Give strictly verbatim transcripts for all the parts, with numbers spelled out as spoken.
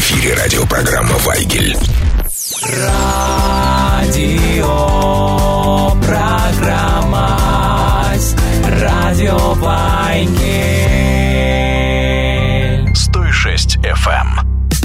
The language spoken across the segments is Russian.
эфире радиопрограмма «Вайгель». Радио, программа Радио Вайгель. сто шесть эф эм.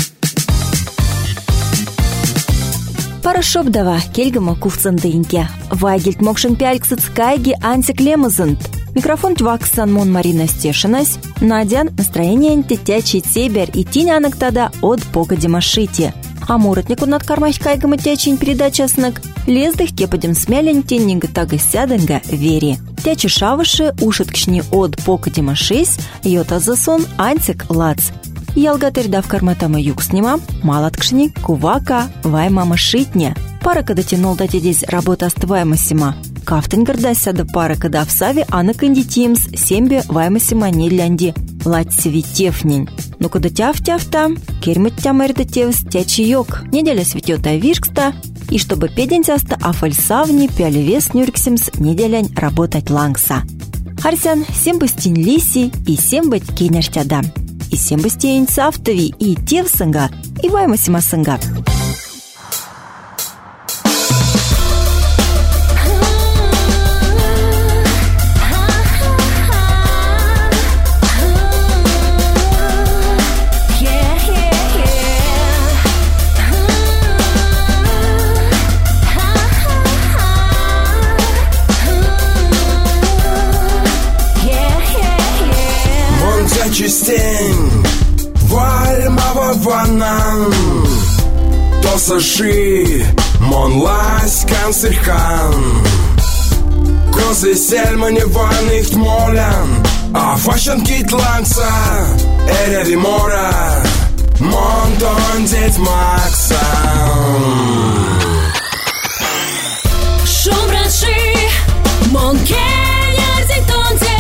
Парашоп дава, кельгама куфцандынке. Вайгельт мокшин пяльксыц кайги антик лемызынт. Микрофон тваксан мон Марина Стешинась. Надян настроение тетячий себер и тинянок тада от погоди машите. А муротнику над кармать кайгама тячин передачаснак. Лездых кепадем смяленьте нингатага сяденга вери. Тячи шавыши ушеткшни от погоди машись, йота засон антик лац. Ялгатырь дав карматама юг снима, малаткшни, кувака, ваймама шитня. Пара когда тянул дати здесь работа остываема сима. Кафтенгарда сяда пара когда в саве, а на кандитимс сембе вайма сима не лянди. Лать светефнень. Ну когда тяв-тяв-та, кермит тямэрда тевс тячи йог. Неделя светёта вишкста, и чтобы педенцаста афальсавни пяли вес нюрксимс неделянь работать лангса. Харсян сембастин лиси и сембать кенерстяда. И сембастин сафтови и тевсанга, и вайма сима санга. Частень вальмава ванан Тосаши мон лась канцерхан Козы сельмани ваных молян А фашан кит лангса Эреви мора Мон тон деть максан Шумраши мон кенер зик тон деть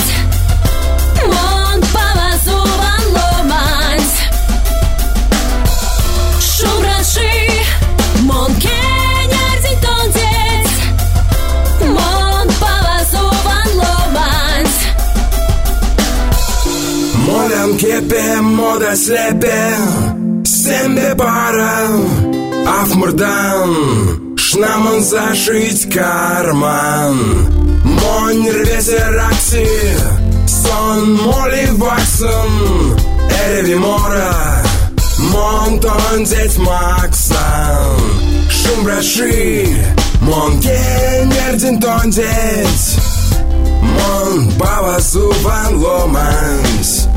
Кепе мода слепе Сембе пара Афмурдан Шнаман зашить карман Монь рвесе ракси Сон моли ваксон Эреви мора Монтон деть максан Шумбраши Мон кенердин тон деть Мон баба суван ломанс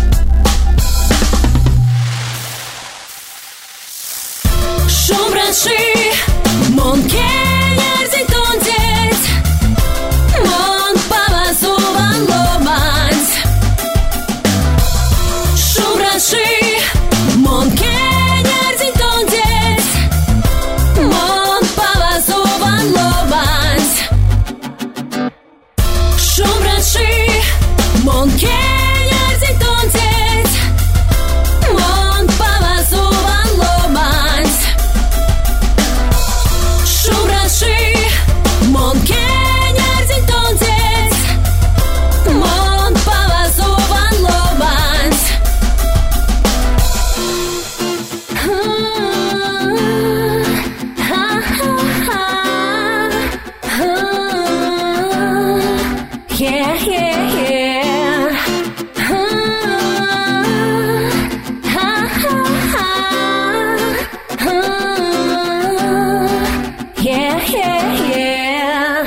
Шумраши, мон кенер зик тон деть Мон баба суван ломанс Шумраши, мон кенер зик тон деть Мон баба суван ломанс Шумраши, мон кенер зик тон деть Мон баба суван ломанс Mon kenier zin ton деть Mon pavazovan lomans Yeah, yeah, yeah Yeah, yeah, yeah.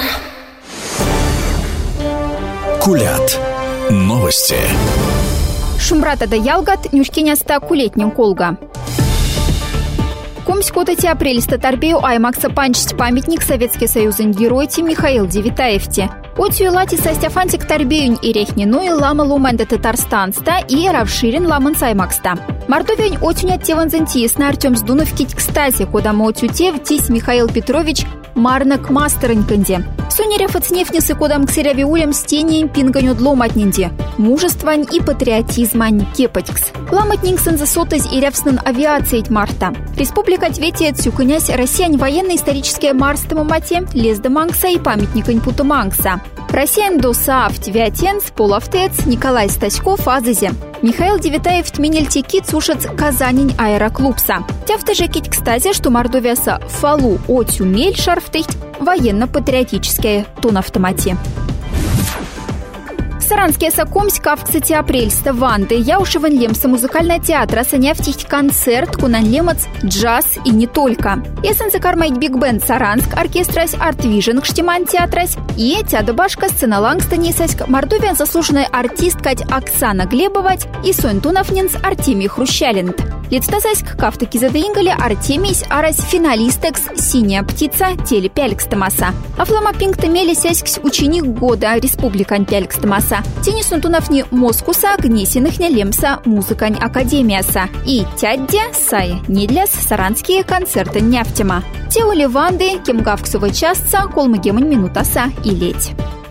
Кулят. Новости. Шумбрата да ялгат нюшкеняста кулетнем колга. Комськотати апрельста тарбею аймакса панчить памятник Советский Союзын геройти Михаил Девитаевте. Отью лати састяфантик тарбеюнь и рехниной лама луманда Татарстанста и равширин ламан саймакста. Мартовень отюня теванзентиес на Артем Сдунов кстати, куда мы отютев тись Михаил Петрович Марнак мастерыньканде. Сунерев отснефнесы кодам к серявиулям стеней пинганю дломатнинде. Мужествань и патриотизмань кепатькс. Ламатнингсан засотась и рявснан авиацией марта. Республика Тветия цюканясь россиян военно-исторические марстому мате лезда мангса и памятникань пута мангса. Россиян досаавт вятенц, полавтец, Николай Стаськов азызе. Михаил Девитаев тменельтеки цушец Казанин аэроклубса. Тяфты же кить кстати, что мордовяса фалу отюмель шарфтыхть военно-патриотическая тон автомате. Саранский сакомсь кавксати апрельста ванды яушеван лемса музыкального театра санявтихть концерт кунан лемац джаз и не только. Эсенцы кармайт биг бенд Саранск оркестрась артвижен кштиман театрась и тяда башка сцена лангстанисаськ мордовия заслуженная артистка Оксана Глебовать и Сонтуновнинс Артемий Хрущалент. Летстасаськ кафтаки задеингали Артемийс арась финалистекс «Синяя птица» теле пялькстамаса. А флама пинкта мели сяськс ученик года республикан пялькстамаса. Тени Сонтуновни Москуса гнесиных лемса музыкань академияса. И тядде сай недляс саранские концерты няфтема. Тео Леванды кемгавксовой частца колмагемань минутаса и леть.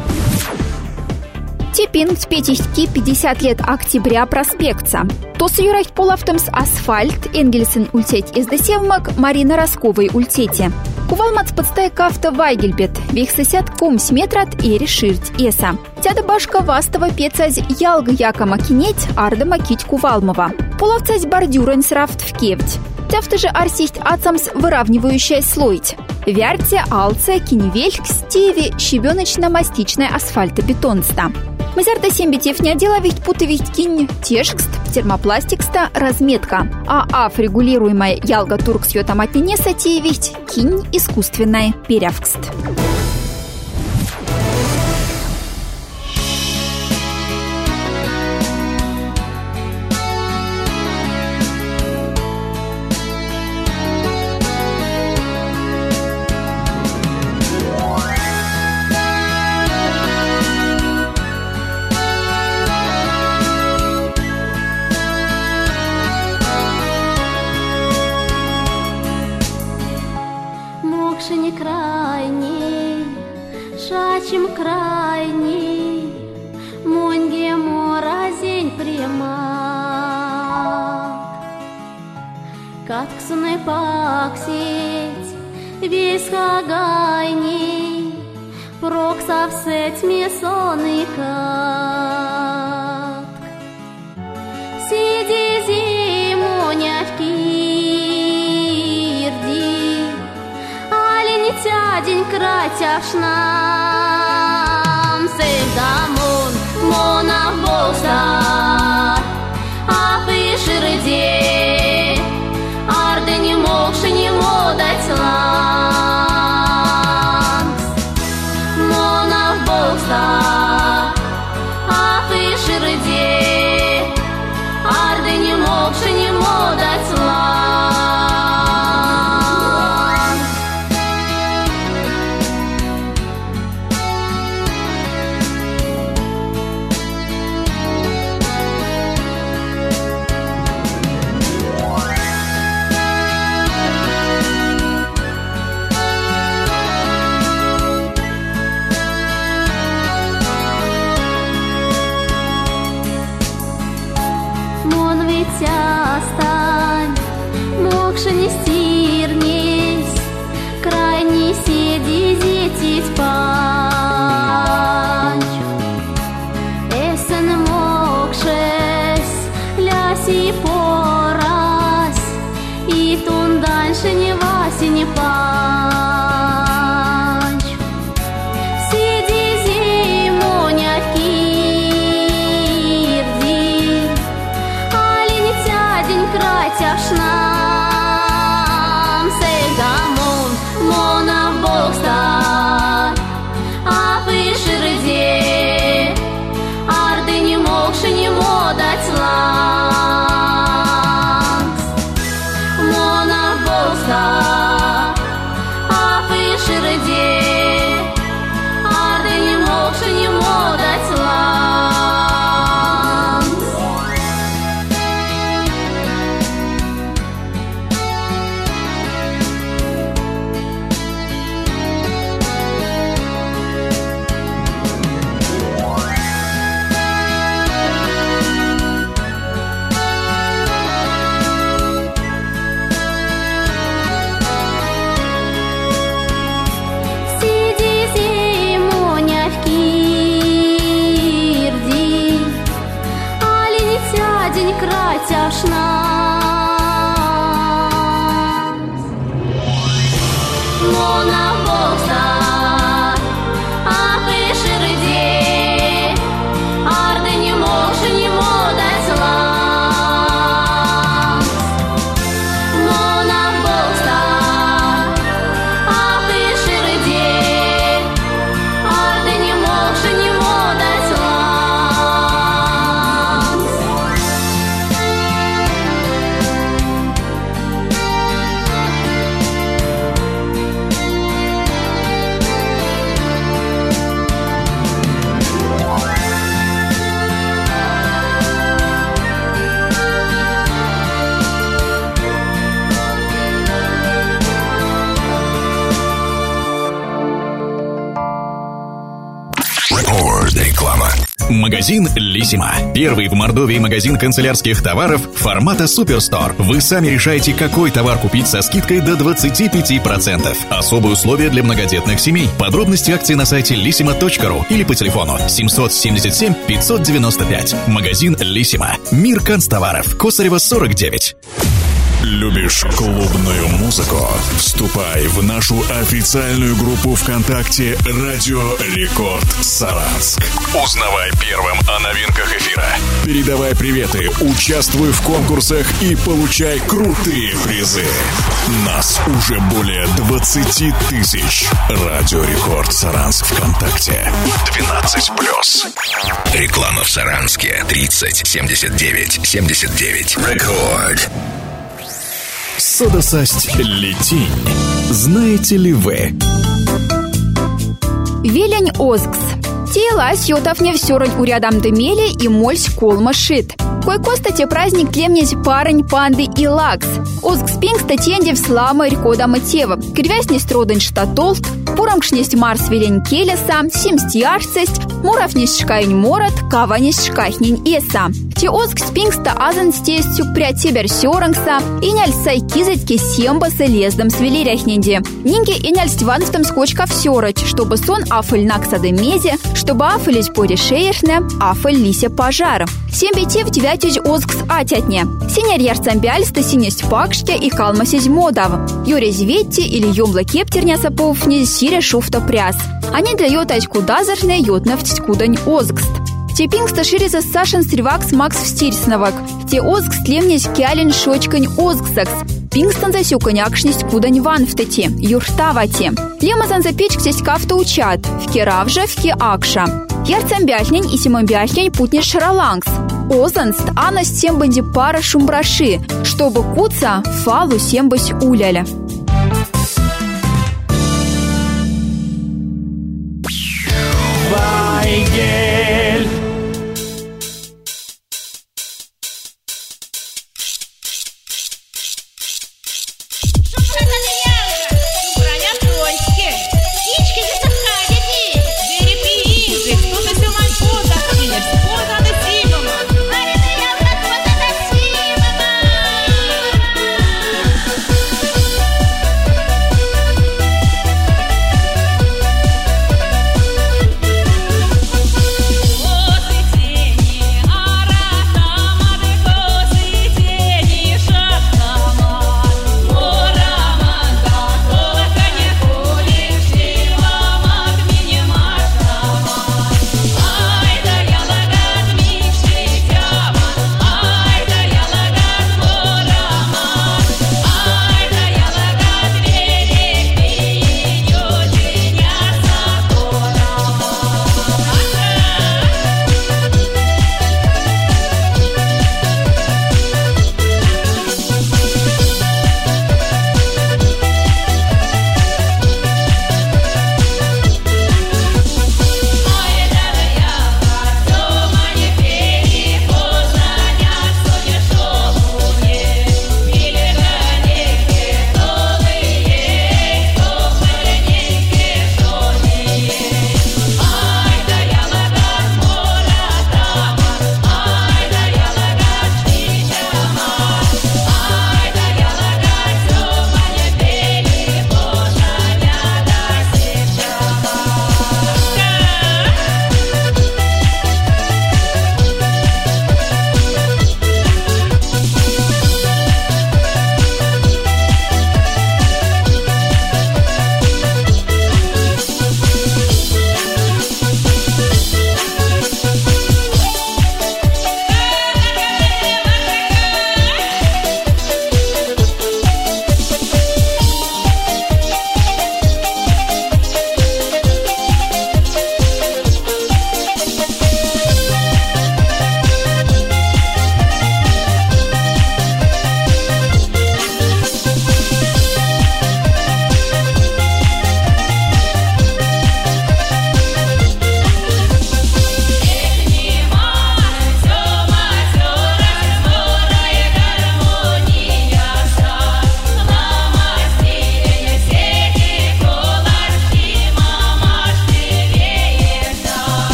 Тепинг пятихтки пятьдесят лет октября проспектца. То сюрать полавтомс асфальт, Энгельсен ультеть издесевмак, Марина Росковой ультете. Кувалмац подстай кафта Вайгельбет, вихсесят кумс метрат и реширть эса. Тяда башка вастова пецазь ялга яка макинеть, арда макить Кувалмова. Половцазь бордюрен срафт в кевть. Тяфты же арсисть ацамс выравнивающая слоить. Вярте, алце, киневельк, стеви, щебеночно-мастичная асфальтобетонста. Мазярда сембитев не отдела ведь путовить кинь тешкст, термопластикста, разметка. А аф регулируемая ялга турк сьотаматненеса тевить кинь искусственная перявкст. Шачим крайний, моньге моразень прямо. Катксуны паксить, весь хагайний, проксавсеть месоны катк. Сиди зиму нявкирди, али не тядень кратяшна. Дамон, мона болса, а пиширде, арда не могши не модать ланс. Мона болса, а пиширде, арда не могши не модать ланс. Остань, мокша не стирнись, крайне седи дети спать. Эсен мокшес, ляси пораз, и тун дальше не васи не пач. Сиди зиму нявки, кратяшна. Реклама. Магазин «Лисима». Первый в Мордовии магазин канцелярских товаров формата «Суперстор». Вы сами решаете, какой товар купить со скидкой до двадцать пять процентов. Особые условия для многодетных семей. Подробности акции на сайте лисима точка ру или по телефону семьсот семьдесят семь пятьсот девяносто пять. Магазин «Лисима». Мир канцтоваров. Косарева, сорок девять. Любишь клубную музыку? Вступай в нашу официальную группу ВКонтакте «Радио Рекорд Саранск». Узнавай первым о новинках эфира. Передавай приветы, участвуй в конкурсах и получай крутые призы. Нас уже более двадцать тысяч. «Радио Рекорд Саранск» ВКонтакте. двенадцать плюс. Реклама в Саранске. тридцать семьдесят девять семьдесят девять. Рекорд. Содосасть Летинь. Знаете ли вы? Велень Озгс. Тиелась йотовне всёрань урядам демели и мольсь колма шит. Кой костате праздник клемнить парень панды и лакс. Озгс пинг статьенде в слама рекода мотива. Кривясни стродень штатолт, пурамкшнесть марс велень келеса, симсть ярцесть, муравнесть шкаень морот, каванесть шкахнень эса. Ти Озгс пингста азан стестью прядь себер сёрангса, иняль сайкизетьки сембаса лездом свелеряхненде. Нинге иняль стиванстом скочка всёрать, чтобы сон афель накса де мезе, чтобы афелить порешеешне, афель лися пожар. Сембете в девятюдь Озгс атятне. Синер ярцамбяльста синесть пакште и калма седьмодав. Юре зветти или юмла кептерня саповне сире шуфта пряс. Они для йотать кудазерне йотнефть кудань Озгст. Те пингста ширится Сашин стревакс Макс встирсновак. Те Озгс тлемнесь кялин шочкань Озгсакс. Пингстан засюкань акшнесть кудань ванфтати, юртавати. Лемазан запечксесть кафта учат, в керавжа, в ке акша. Ярцамбяхнень и симамбяхнень путнеш шаралангс. Озанст анасть сембанди пара шумбраши, чтобы куца фалу сембась уляля. Вайгель.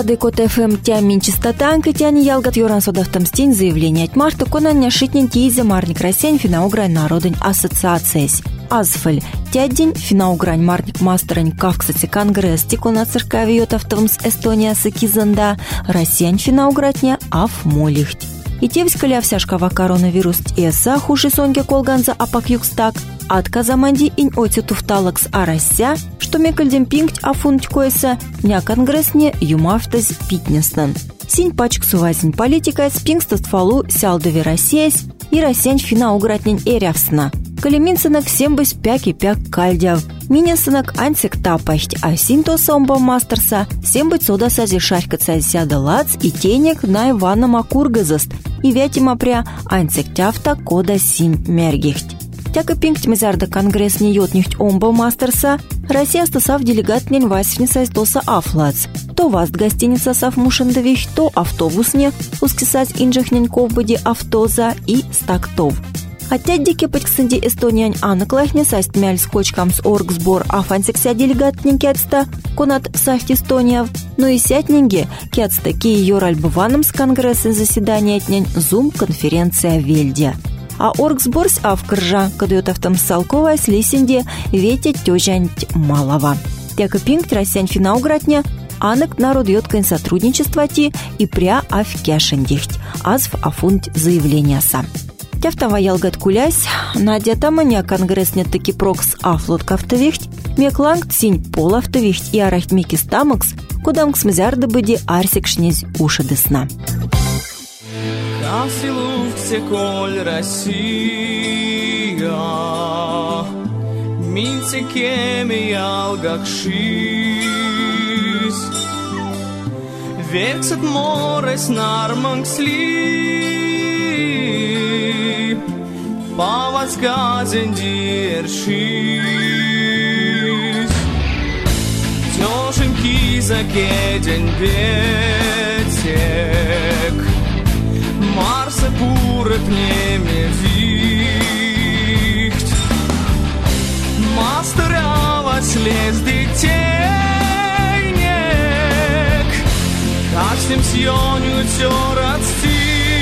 Рады Кот эф эм тямин частотанка тяни ялгат юран содавтамстин заявление от марта конан шитнин тиизе марник Россиян финаугрань народень ассоциациясь. Азфаль тяддень финаугрань марник мастерань кавксати конгресс тикона церкавиот автовмс Эстония сакизанда Россиян финаугратня аф молихть. И тевскаля всяшкава коронавирус эса хуши сонге колганза апак юкстак, отказаманди ин оти туфталакс арася, что мекальдем пинкт афунть коеса, ня конгрессне юмафтаз питнеснан. Синь пачк сувазин политика спингстат фалу сялдови Россиясь и Россиян финаугратнень эрявсна. Калиминсынак сембыс пяк и пяк кальдяв. Минесынак ансик тапасть, а синто сомба мастерса сембыть сода сази шарька цазисяда лац и тенек на Ивана Макургазаст и вятима пря ансик тяфта кода син мергихть. Тяка пинкт мизарда конгресс не йотнихть омба мастерса Россия стосав делегат нень васфниса стоса афлац. То васт гостиница сав мушандових, то автобусне ускисать инжихнень ковбоди автоза и стактов. Хотя дике пытьксынди Эстониянь аныклахне састь мяль скотчкам с оргсбор афансикся делегатнен кятста конат сафт Эстония, но и сятненге кятста ки йоральбываным с конгрессен заседания тнень зум-конференция вельдя. А оргсборс авкржа, кадает автомсалковая с лисенде ветя тёжанть малова. Тяка пинкт Россиян финаугратня анак народ йоткань сотрудничества ти и пря авкяшендихть, азв афунть заявления сам. Тяфтава ялгат кулясь, Надя таманя конгресс нет таки прокс афлот кафтовихть, мекланг синь пол автовихть и арахть мики стамакс, кудам ксмзярда быди арсик шнезь уши десна. Касилувце коль Россия, минце кеми ялгакшис, вексет морес нармангсли. Pavas gazendieršīs, Tjošenki zakēdien bēciek, Marsa pūret nemēzīkt, Mastarāvas liesdik tēņek, Kačtim sjoņu tjorat stīrt,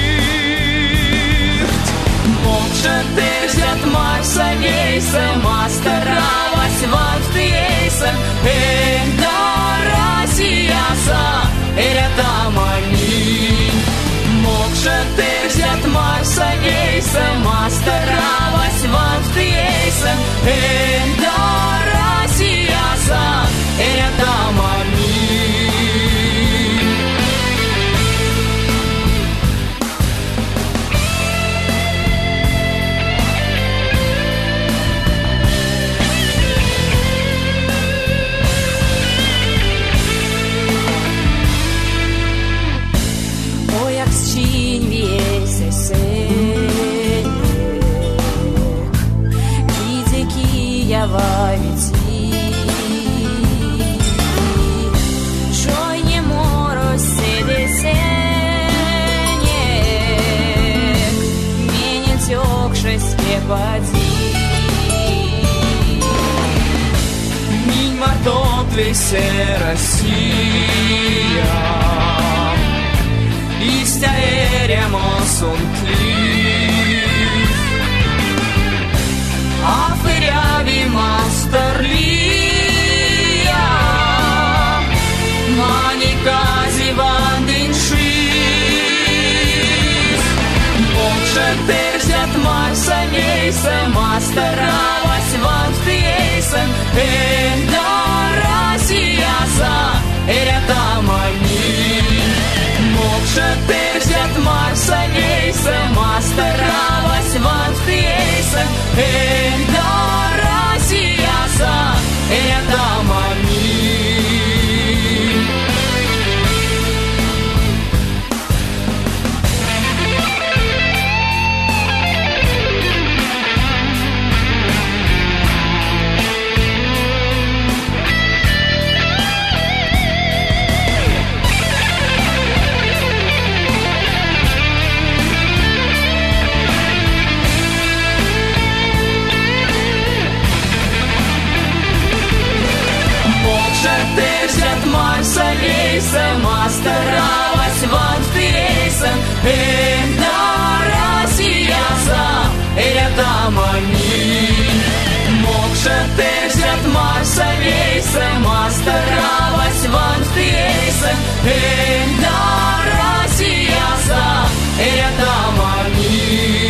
Mokša težļat Marsa geisam, Astarāvas valsti eisam, Ēda Rasijasa, Erata mani. Mokša težļat Marsa geisam, Astarāvas valsti eisam, Ēda Rasijasa, Erata mani. Vise Россия, Истя эрямос унтлив, Афыряви мастерлия, Маникази вандиншис, Бокша терзят Марса вейсем, Астаравас ванты эйсем, Энда Rasijasa, Erata mani. Mokša težļat Marsa geisam, Astarāvas valsti eisam, Ēda Rasijasa, Erata mani. сама старалась, вам стыйся, эй, да, Россия, за это мани.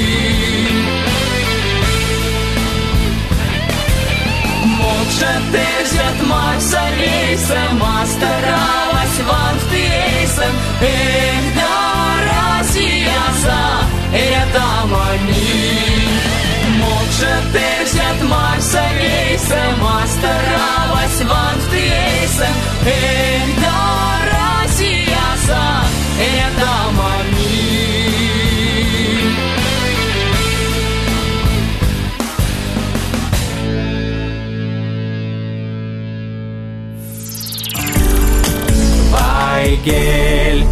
Молча держит Марсалей, сама старалась, вам стыйся, эй, да, Россия, за это мани. Молча держит Марсалей, сама старалась, вам стыйся, эй, да, Россия, за это мани. Вайгель.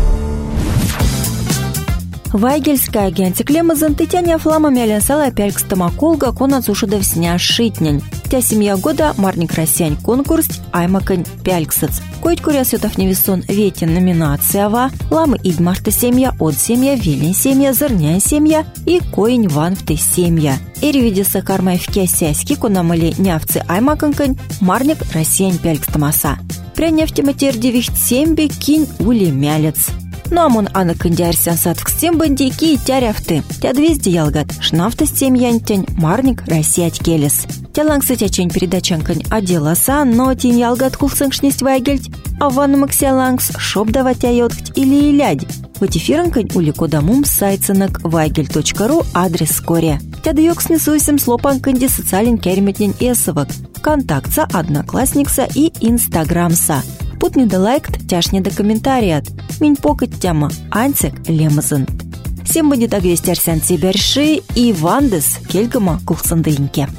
Вайгельская агентик лемазын тетяня флама мялясала пяльк стамаколга кона цушудов сня шитнень. Тя семья года марник россиян конкурс аймакань пяльксац. Коить курясютов невесон ветен номинация ва, ламы идмарта семья, от семья, вилин семья, зырняя семья и коинь ванфты семья. Эревидеса кармай в кясяськи конамали нявцы аймаканкань марник россиян пялькстамаса. Пря нефтематер девять семьбе кинь ули мялец. Ну а мон ана кандиарсян садк стем бандики и тяряфты. Тя двести ялгат, шнафта стем янтянь, марник россиять келес. Тя лангсытячень передачанкань оделаса, но тень ялгат кулсыңшнесть вайгельть, а ванна макся лангс шоп даватя йоткть или илядь. В эфиранкань ули кодамум сайцынак вайгель точка ру адрес скоре. Тя даёк снесуйсем слопанканди социален керметнень эсовок, контактса, одноклассникса и инстаграмса. Пут не да лайкт, тяж не да комментарият. Минь покать тяма ансек лемазын. Всем будет агвесть арсян сиберши и вандес кельгама кулсандыньке.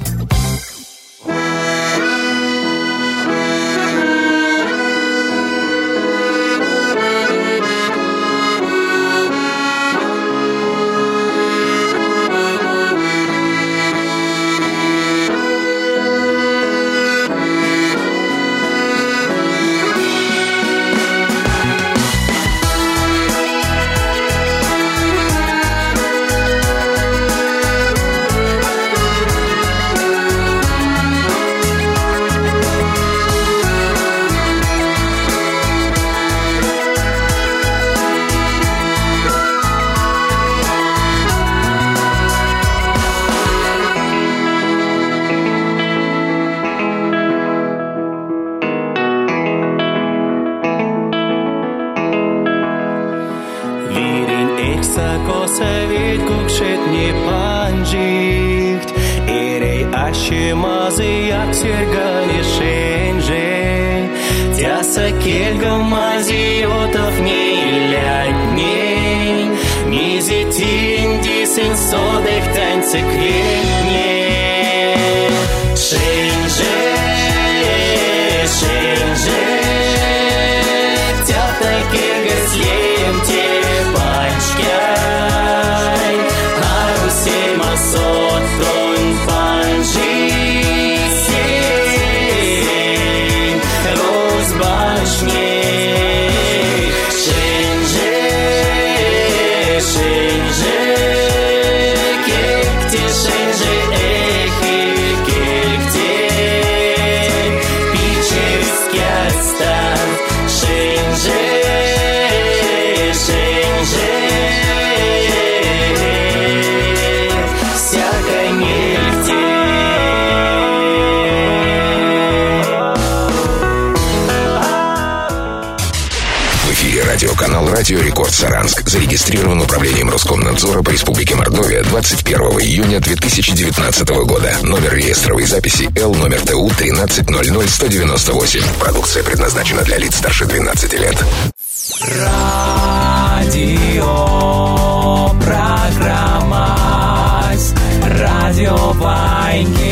Радиоканал «Радио Рекорд Саранск» зарегистрирован управлением Роскомнадзора по Республике Мордовия двадцать первого июня две тысячи девятнадцатого года. Номер реестровой записи Л, номер Т У тринадцать ноль ноль сто девяносто восемь. Продукция предназначена для лиц старше двенадцати лет. Радио программа Радио Вайгель.